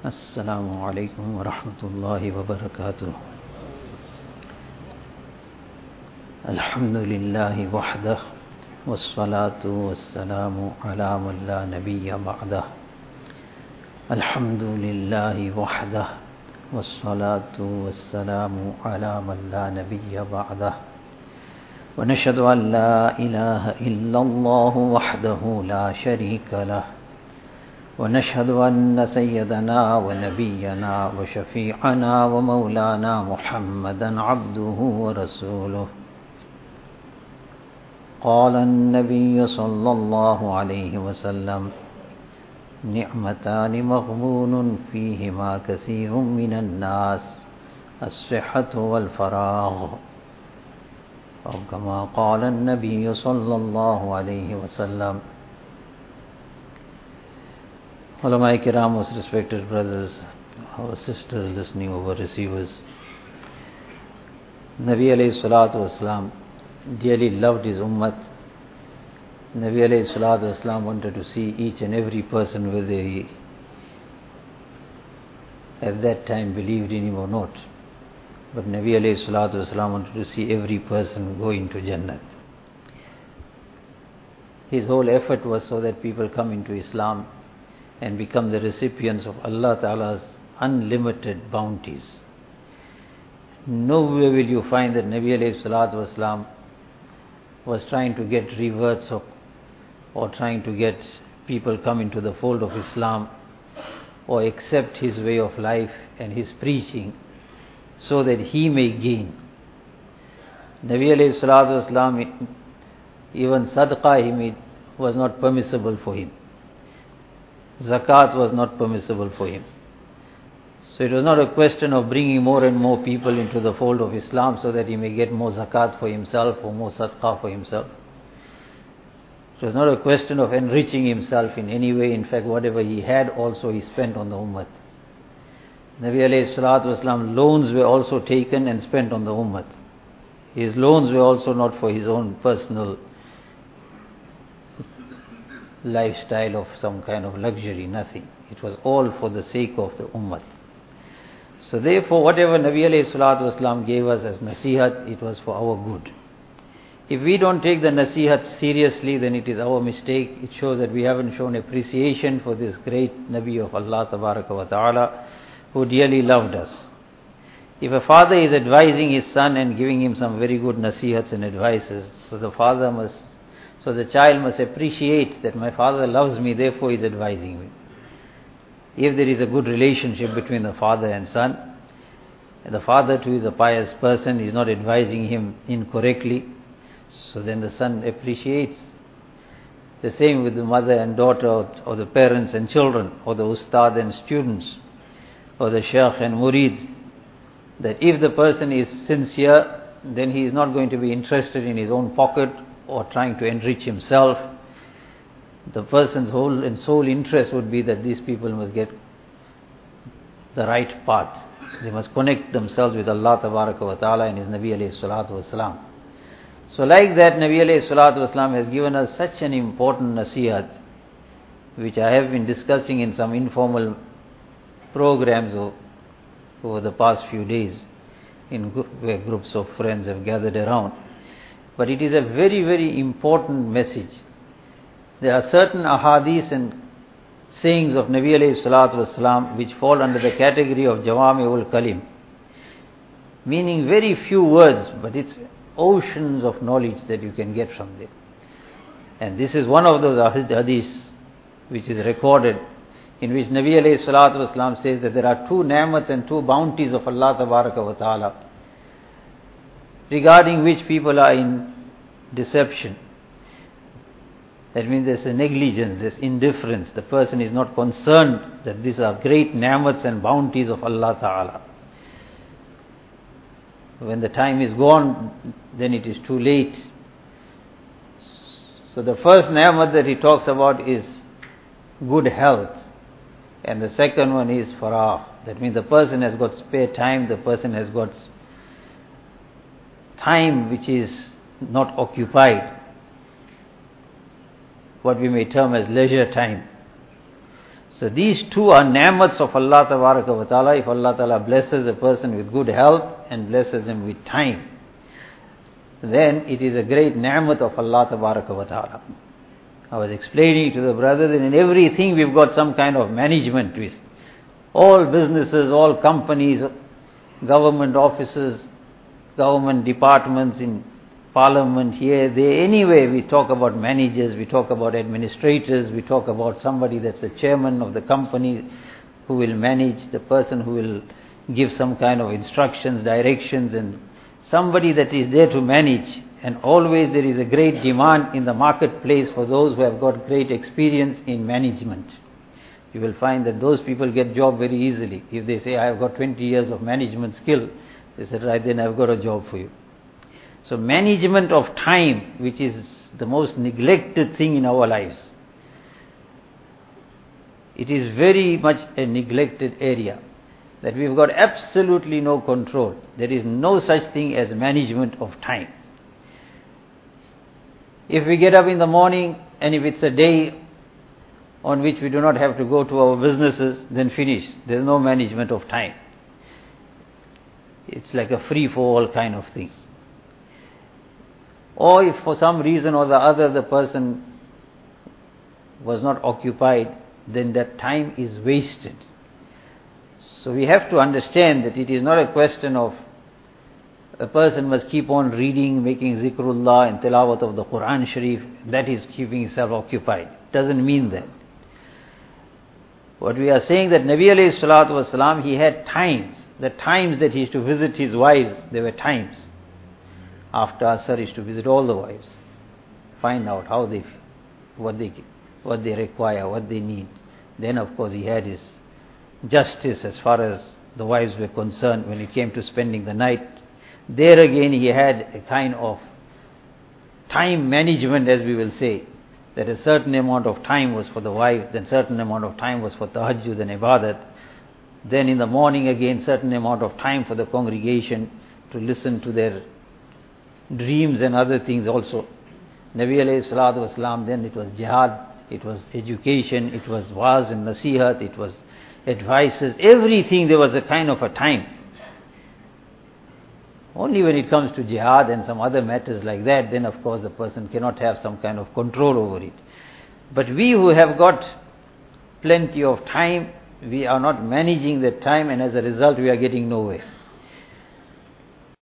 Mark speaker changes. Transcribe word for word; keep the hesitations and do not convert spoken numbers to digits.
Speaker 1: السلام عليكم ورحمة الله وبركاته. الحمد لله وحده والصلاة والسلام على من لا نبي بعده. الحمد لله وحده والصلاة والسلام على من لا نبي بعده. ونشهد أن لا إله إلا الله وحده لا شريك له. ونشهد أن سيدنا ونبينا وشفيعنا ومولانا محمدا عبده ورسوله. قال النبي صلى الله عليه وسلم: نعمتان مغبون فيهما كثير من الناس، الصحة والفراغ. أو كما قال النبي صلى الله عليه وسلم. Ulama Kiram, most respected brothers, our sisters listening over receivers, Nabi alayhi salatu wasalam dearly loved his ummat. Nabi alayhi salatu wasalam wanted to see each and every person, whether he at that time believed in him or not. But Nabi alayhi salatu wasalam wanted to see every person go into Jannat. His whole effort was so that people come into Islam and become the recipients of Allah Ta'ala's unlimited bounties. Nowhere will you find that Nabi alayhi salatu wasalam was trying to get reverts or, or trying to get people come into the fold of Islam or accept his way of life and his preaching so that he may gain. Nabi alayhi salatu wasalam, even sadaqah he made was not permissible for him. Zakat was not permissible for him. So it was not a question of bringing more and more people into the fold of Islam so that he may get more zakat for himself or more sadaqah for himself. It was not a question of enriching himself in any way. In fact, whatever he had also he spent on the ummah. Nabi alayhi salatu wasalam, loans were also taken and spent on the ummah. His loans were also not for his own personal lifestyle of some kind of luxury, nothing. It was all for the sake of the ummah. So therefore, whatever Nabi alayhi salatu wasalam gave us as nasihat, it was for our good. If we don't take the nasihat seriously, then it is our mistake. It shows that we haven't shown appreciation for this great Nabi of Allah Tabaraka wa Ta'ala, who dearly loved us. If a father is advising his son and giving him some very good nasihats and advices, so the father must So the child must appreciate that my father loves me, therefore he is advising me. If there is a good relationship between the father and son, and the father too is a pious person, is not advising him incorrectly, so then the son appreciates. The same with the mother and daughter, or the parents and children, or the ustad and students, or the shaykh and murids, that if the person is sincere, then he is not going to be interested in his own pocket or trying to enrich himself. The person's whole and sole interest would be that these people must get the right path. They must connect themselves with Allah Tabaraka wa Ta'ala and His Nabi alayhi salatu wasalam. So like that, Nabi alayhi salatu wasalam has given us such an important nasihat, which I have been discussing in some informal programs over the past few days, in where groups of friends have gathered around. But it is a very, very important message. There are certain ahadith and sayings of Nabi alayhi salatu wasalam which fall under the category of Jawami'ul Kalim, meaning very few words, but it's oceans of knowledge that you can get from them. And this is one of those hadiths which is recorded, in which Nabi alayhi salatu wasalam says that there are two ni'mats and two bounties of Allah Tabaraka wa Ta'ala, regarding which people are in deception. That means there's a negligence, there's indifference. The person is not concerned that these are great ni'mats and bounties of Allah Ta'ala. When the time is gone, then it is too late. So the first ni'mat that he talks about is good health. And the second one is faragh. That means the person has got spare time, the person has got time which is not occupied, what we may term as leisure time. So these two are ni'mats of Allah Tabaraka wa Ta'ala. If Allah Ta'ala blesses a person with good health and blesses him with time, then it is a great ni'mat of Allah Tabaraka wa Ta'ala. I was explaining to the brothers that in everything we've got some kind of management twist. All businesses, all companies, government offices, government departments in parliament here, there, anyway we talk about managers, we talk about administrators, we talk about somebody that's the chairman of the company who will manage, the person who will give some kind of instructions, directions, and somebody that is there to manage. And always there is a great demand in the marketplace for those who have got great experience in management. You will find that those people get job very easily. If they say, I have got twenty years of management skill, they said, right, then I've got a job for you. So management of time, which is the most neglected thing in our lives, it is very much a neglected area, that we've got absolutely no control. There is no such thing as management of time. If we get up in the morning and if it's a day on which we do not have to go to our businesses, then finish. There's no management of time. It's like a free-for-all kind of thing. Or if for some reason or the other the person was not occupied, then that time is wasted. So we have to understand that it is not a question of a person must keep on reading, making zikrullah and tilawat of the Quran Sharif, that is keeping himself occupied. It doesn't mean that. What we are saying that Nabi alayhi salatu wasalam, he had times. The times that he used to visit his wives, there were times. After Asr, he used to visit all the wives. Find out how they feel, what they, what they require, what they need. Then of course he had his justice as far as the wives were concerned when it came to spending the night. There again he had a kind of time management, as we will say, that a certain amount of time was for the wife, then certain amount of time was for tahajjud and ibadat. Then in the morning again certain amount of time for the congregation to listen to their dreams and other things also. Nabi alayhi salatu wasalam, then it was jihad, it was education, it was waz and nasihat, it was advices, everything there was a kind of a time. Only when it comes to jihad and some other matters like that, then of course the person cannot have some kind of control over it. But we who have got plenty of time, we are not managing that time, and as a result we are getting nowhere.